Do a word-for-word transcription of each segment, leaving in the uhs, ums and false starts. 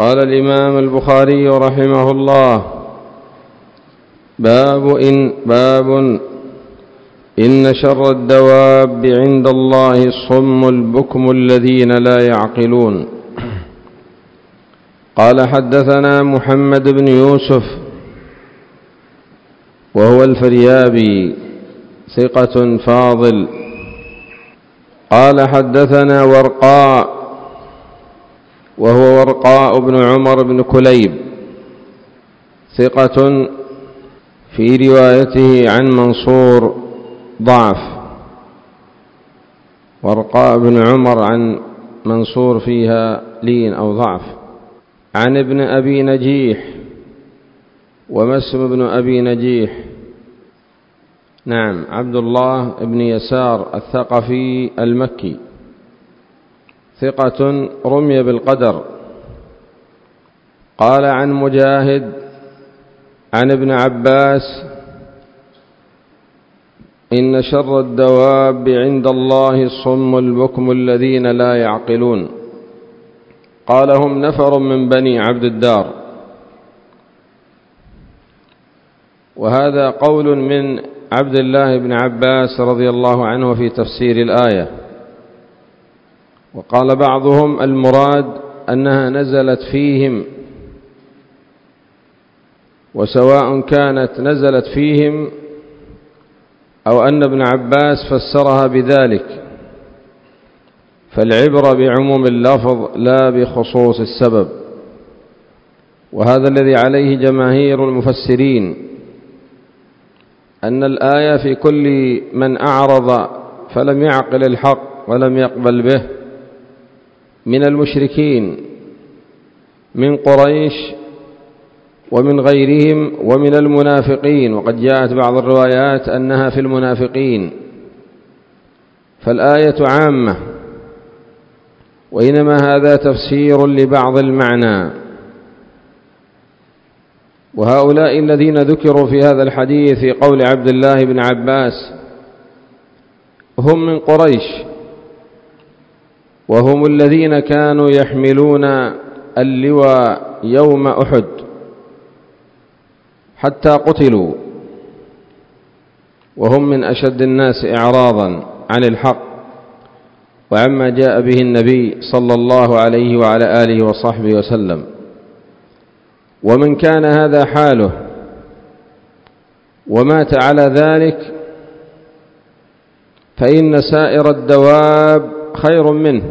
قال الإمام البخاري رحمه الله: باب إن, باب إن شر الدواب عند الله الصم البكم الذين لا يعقلون. قال: حدثنا محمد بن يوسف وهو الفريابي ثقة فاضل. قال: حدثنا ورقاء وهو ورقاء بن عمر بن كليب ثقة في روايته عن منصور ضعف. ورقاء بن عمر عن منصور فيها لين أو ضعف. عن ابن أبي نجيح، وما اسم ابن أبي نجيح؟ نعم، عبد الله بن يسار الثقفي المكي ثقة رمي بالقدر. قال: عن مجاهد عن ابن عباس: إن شر الدواب عند الله الصم البكم الذين لا يعقلون. قال: هم نفر من بني عبد الدار. وهذا قول من عبد الله بن عباس رضي الله عنه في تفسير الآية. وقال بعضهم: المراد أنها نزلت فيهم، وسواء كانت نزلت فيهم أو أن ابن عباس فسرها بذلك، فالعبرة بعموم اللفظ لا بخصوص السبب. وهذا الذي عليه جماهير المفسرين، أن الآية في كل من أعرض فلم يعقل الحق ولم يقبل به من المشركين من قريش ومن غيرهم ومن المنافقين، وقد جاءت بعض الروايات أنها في المنافقين، فالآية عامة، وإنما هذا تفسير لبعض المعنى. وهؤلاء الذين ذكروا في هذا الحديث في قول عبد الله بن عباس هم من قريش، وهم الذين كانوا يحملون اللواء يوم أحد حتى قتلوا، وهم من أشد الناس إعراضا عن الحق وعما جاء به النبي صلى الله عليه وعلى آله وصحبه وسلم. ومن كان هذا حاله ومات على ذلك فإن سائر الدواب خير منه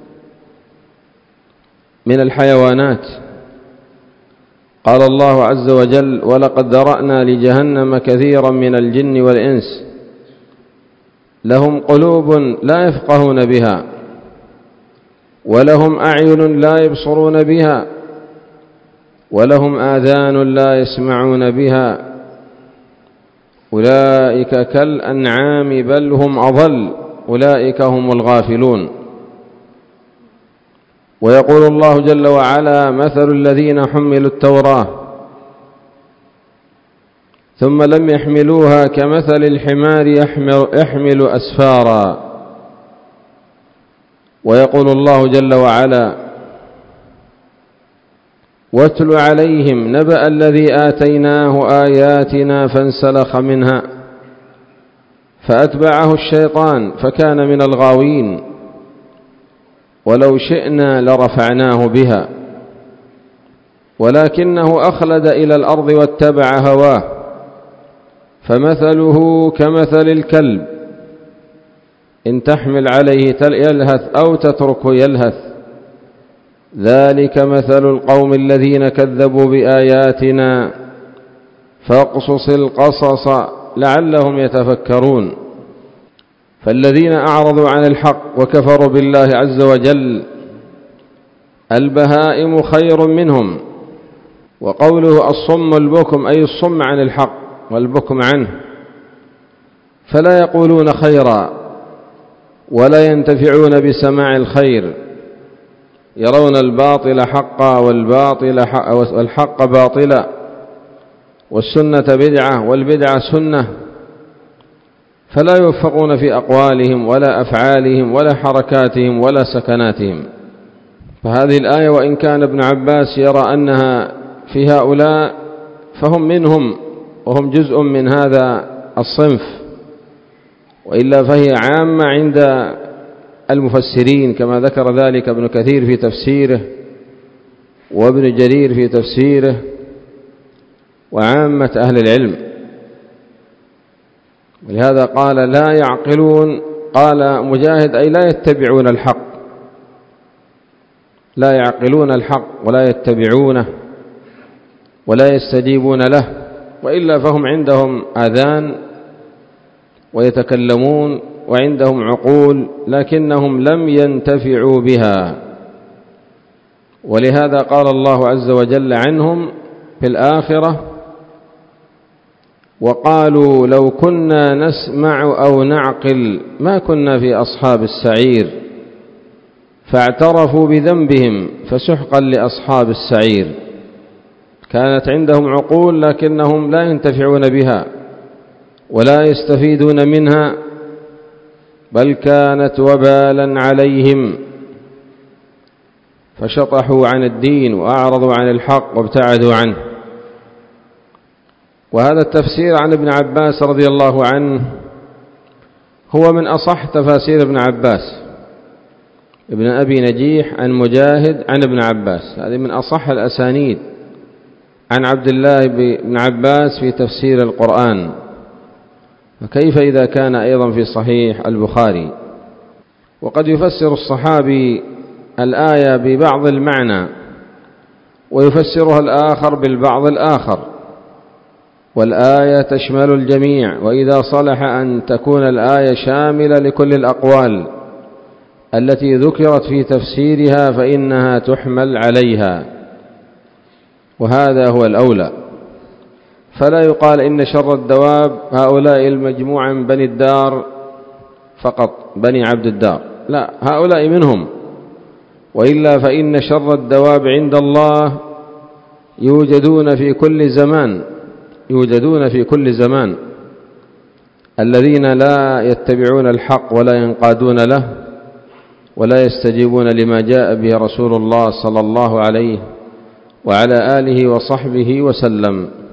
من الحيوانات. قال الله عز وجل: ولقد ذرأنا لجهنم كثيرا من الجن والإنس لهم قلوب لا يفقهون بها ولهم أعين لا يبصرون بها ولهم آذان لا يسمعون بها أولئك كالأنعام بل هم أضل أولئك هم الغافلون. ويقول الله جل وعلا: مثل الذين حملوا التوراة ثم لم يحملوها كمثل الحمار يحمل, يحمل أسفارا. ويقول الله جل وعلا: واتل عليهم نبأ الذي آتيناه آياتنا فانسلخ منها فأتبعه الشيطان فكان من الغاوين ولو شئنا لرفعناه بها ولكنه أخلد إلى الأرض واتبع هواه فمثله كمثل الكلب إن تحمل عليه يلهث أو تتركه يلهث ذلك مثل القوم الذين كذبوا بآياتنا فاقصص القصص لعلهم يتفكرون. فالذين أعرضوا عن الحق وكفروا بالله عز وجل البهائم خير منهم. وقوله الصم البكم أي الصم عن الحق والبكم عنه، فلا يقولون خيرا ولا ينتفعون بسماع الخير، يرون الباطل حقا والباطل حق والحق باطلا والسنة بدعة والبدعة سنة، فلا يوفقون في أقوالهم ولا أفعالهم ولا حركاتهم ولا سكناتهم. فهذه الآية وإن كان ابن عباس يرى أنها في هؤلاء فهم منهم وهم جزء من هذا الصنف، وإلا فهي عامة عند المفسرين كما ذكر ذلك ابن كثير في تفسيره وابن جرير في تفسيره وعامة أهل العلم. ولهذا قال لا يعقلون، قال مجاهد أي لا يتبعون الحق، لا يعقلون الحق ولا يتبعونه ولا يستجيبون له، وإلا فهم عندهم آذان ويتكلمون وعندهم عقول لكنهم لم ينتفعوا بها. ولهذا قال الله عز وجل عنهم في الآخرة وقالوا لو كنا نسمع أو نعقل ما كنا في أصحاب السعير فاعترفوا بذنبهم فسحقا لأصحاب السعير. كانت عندهم عقول لكنهم لا ينتفعون بها ولا يستفيدون منها، بل كانت وبالا عليهم فشطحوا عن الدين وأعرضوا عن الحق وابتعدوا عنه. وهذا التفسير عن ابن عباس رضي الله عنه هو من أصح تفاسير ابن عباس، ابن أبي نجيح عن مجاهد عن ابن عباس، هذه من أصح الأسانيد عن عبد الله بن عباس في تفسير القرآن، فكيف إذا كان أيضا في صحيح البخاري؟ وقد يفسر الصحابي الآية ببعض المعنى ويفسرها الآخر بالبعض الآخر، والآية تشمل الجميع، وإذا صلح أن تكون الآية شاملة لكل الأقوال التي ذكرت في تفسيرها فإنها تحمل عليها، وهذا هو الأولى. فلا يقال إن شر الدواب هؤلاء المجموعة من بني الدار فقط، بني عبد الدار، لا، هؤلاء منهم، وإلا فإن شر الدواب عند الله يوجدون في كل زمان، يوجدون في كل زمان الذين لا يتبعون الحق ولا ينقادون له ولا يستجيبون لما جاء به رسول الله صلى الله عليه وعلى آله وصحبه وسلم.